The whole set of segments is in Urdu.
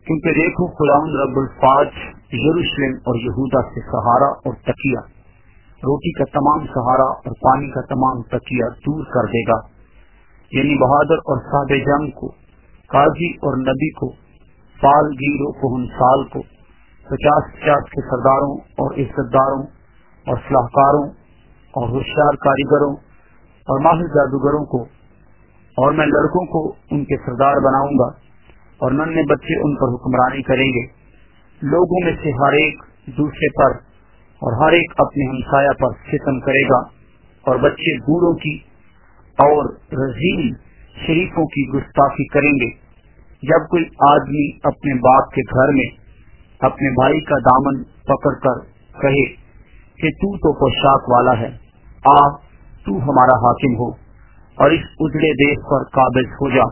کیونکہ دیکھو خداوند رب الفاظ یروشلم اور یہودا سے سہارا اور تکیہ، روٹی کا تمام سہارا اور پانی کا تمام تکیہ دور کر دے گا، یعنی بہادر اور صاحب جنگ کو، قاضی اور نبی کو، فال گیر و کہنسال کو، 50 کے سرداروں اور عزت داروں اور صلاحکاروں اور ہوشیار کاریگروں اور ماہر جادوگروں کو، اور میں لڑکوں کو ان کے سردار بناؤں گا اور ننھے بچے ان پر حکمرانی کریں گے۔ لوگوں میں سے ہر ایک دوسرے پر اور ہر ایک اپنے ہمسایہ پر ستم کرے گا، اور بچے بوڑھوں کی اور رذیل شریفوں کی گستاخی کریں گے۔ جب کوئی آدمی اپنے باپ کے گھر میں اپنے بھائی کا دامن پکڑ کر کہے کہ تو پوشاک والا ہے، آ تو ہمارا حاکم ہو اور اس اجڑے دیش پر قابض ہو جا،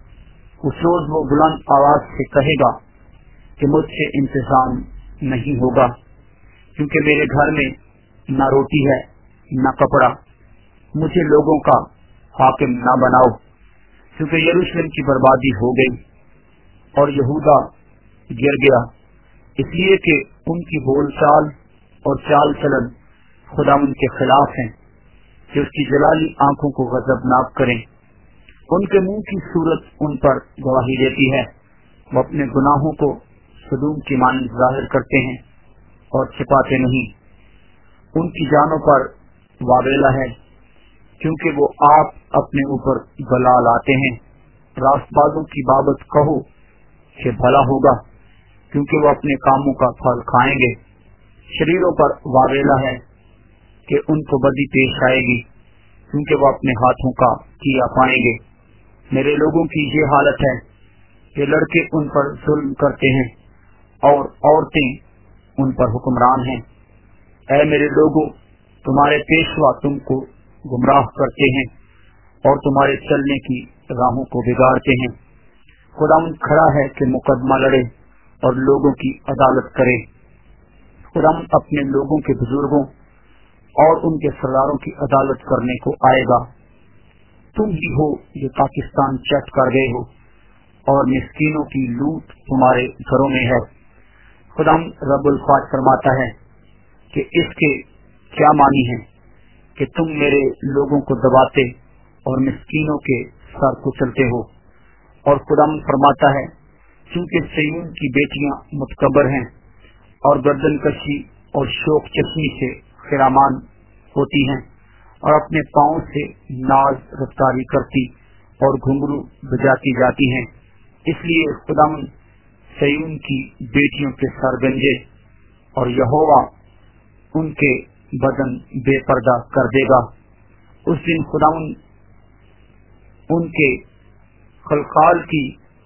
اس روز وہ بلند آواز سے کہے گا کہ مجھ سے انتظام نہیں ہوگا، کیونکہ میرے گھر میں نہ روٹی ہے نہ کپڑا، مجھے لوگوں کا حاکم نہ بناؤ، کیونکہ یروشلم کی بربادی ہو گئی اور یہودا گر گیا، اس لیے کہ ان کی بول چال اور چال چلن خداوند کے خلاف ہیں کہ اس کی جلالی آنکھوں کو غضبناک کریں۔ ان کے منہ کی صورت ان پر گواہی دیتی ہے، وہ اپنے گناہوں کو صدوم کی مانند ظاہر کرتے ہیں اور چھپاتے نہیں۔ ان کی جانوں پر واویلا ہے، کیونکہ وہ آپ اپنے اوپر بلا لاتے ہیں۔ راست بازوں کی بابت کہو کہ بھلا ہوگا، کیونکہ وہ اپنے کاموں کا پھل کھائیں گے۔ شریروں پر واویلا ہے کہ ان کو بدی پیش آئے گی، کیونکہ وہ اپنے ہاتھوں کا کیا پائیں گے۔ میرے لوگوں کی یہ حالت ہے کہ لڑکے ان پر ظلم کرتے ہیں اور عورتیں ان پر حکمران ہیں۔ اے میرے لوگوں، تمہارے پیشوا تم کو گمراہ کرتے ہیں اور تمہارے چلنے کی راہوں کو بگاڑتے ہیں۔ خداوند کھڑا ہے کہ مقدمہ لڑے اور لوگوں کی عدالت کرے۔ خداوند اپنے لوگوں کے بزرگوں اور ان کے سرداروں کی عدالت کرنے کو آئے گا۔ تم ہی ہو جو پاکستان چٹ کر گئے ہو اور مسکینوں کی لوٹ تمہارے گھروں میں ہے۔ خداوند رب الفاظ فرماتا ہے کہ اس کے کیا معنی ہے کہ تم میرے لوگوں کو دباتے اور مسکینوں کے سر کچلتے ہو۔ اور خداوند فرماتا ہے کیونکہ سیون کی بیٹیاں متکبر ہیں اور گردن کشی اور شوق چشمی سے خرامان ہوتی ہیں اور اپنے پاؤں سے ناز رفتاری کرتی اور گھنگرو بجاتی جاتی ہیں، اس لیے خداوند سیون کی بیٹیوں کے سر گنجے اور یہوہ ان کے بدن بے پردہ کر دے گا۔ اس دن خداوند ان کے خلقال کی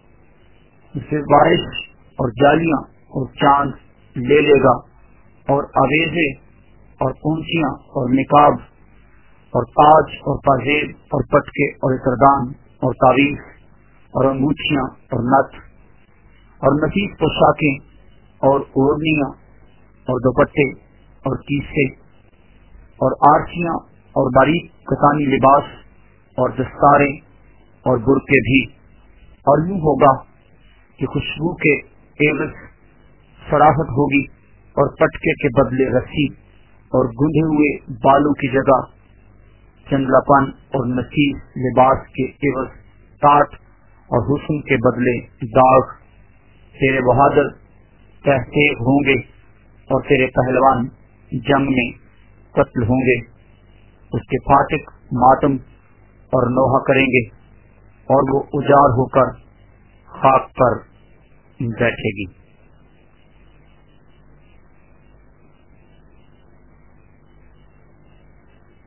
زوائش اور جالیاں اور چاند لے لے گا، اور اویزے اور پونچیاں اور نقاب اور تاج اور پازیب اور پٹکے اور اکردان اور تعویذ اور انگوٹھیاں اور نتھ اور نفیس پوشاکیں اور اوڑھنیاں اور دوپٹے اور کیسے اور آرچیاں اور باریک کتانی لباس اور دستاریں اور برقعے بھی۔ اور یوں ہوگا کہ خوشبو کے عوض سراحت ہوگی، اور پٹکے کے بدلے رسی، اور گندھے ہوئے بالوں کی جگہ چندلا پن، اور نفیس لباس کے عوض ٹاٹ، اور حسن کے بدلے داغ۔ تیرے بہادر کہتے ہوں گے اور تیرے پہلوان جنگ میں قتل ہوں گے۔ اس کے فاتق ماتم اور نوحہ کریں گے، اور وہ اجاڑ ہو کر خاک پر بیٹھے گی۔